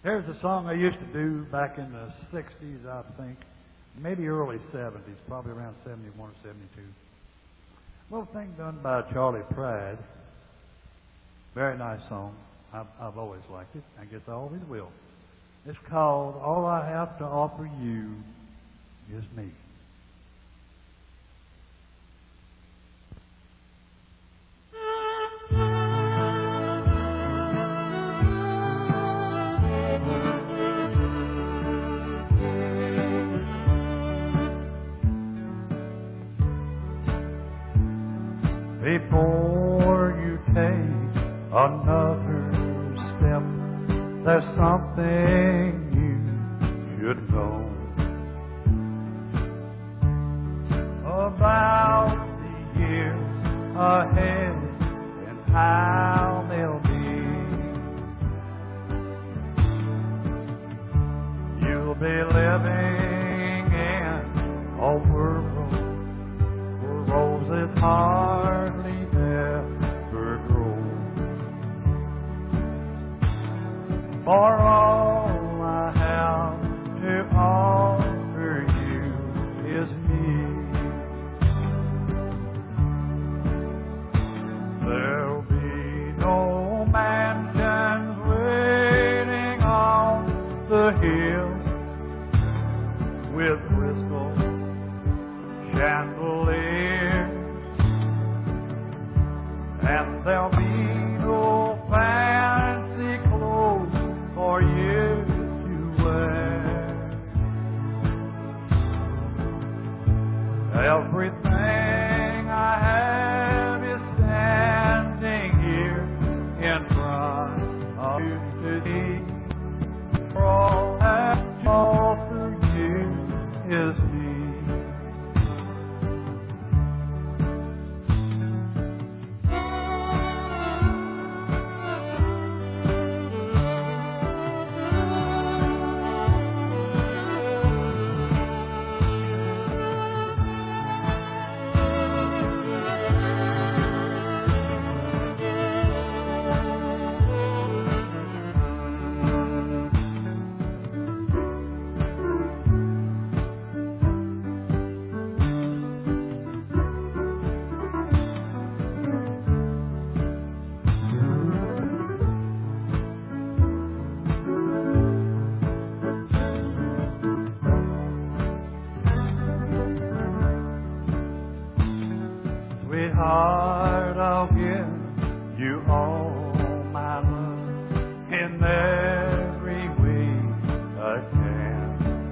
There's a song I used to do back in the 60s, I think, maybe early 70s, probably around 71 or 72. Little thing done by Charlie Pride. Very nice song. I've always liked it. I guess I always will. It's called All I Have to Offer You Is Me. Before you take another step, there's something you should know about the years ahead and how they'll be. You'll be living in a world where roses hardly ever grow. For all I have to offer you is me. There'll be no mansions waiting on the hill with crystal chandeliers, and there'll be no fancy clothes for you to wear. Everything I have is standing here in front of you today. All that I offer you is me. Sweetheart, I'll give you all my love in every way I can.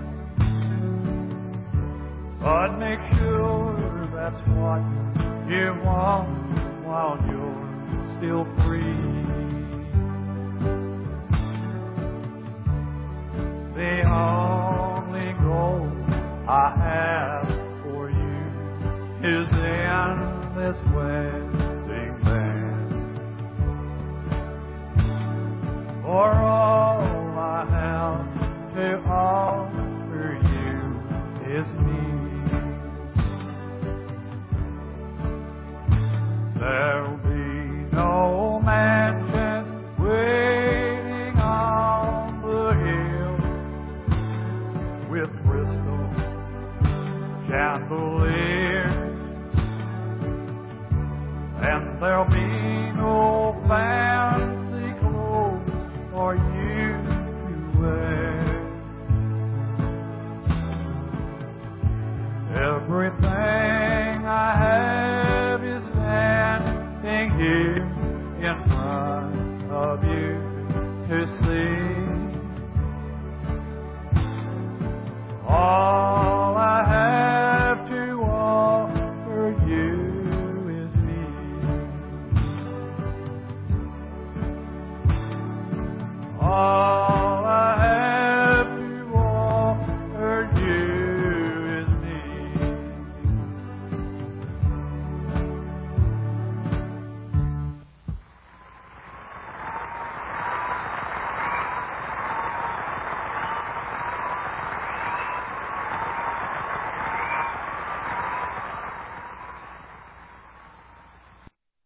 But make sure that's what you want while you're still free. The only goal I have for you is in this wedding band. For all I have to offer you is me. There'll be no mansion waiting on the hill with crystal chandeliers, and there'll be no fancy clothes for you to wear. Everything I have is standing here in front of you.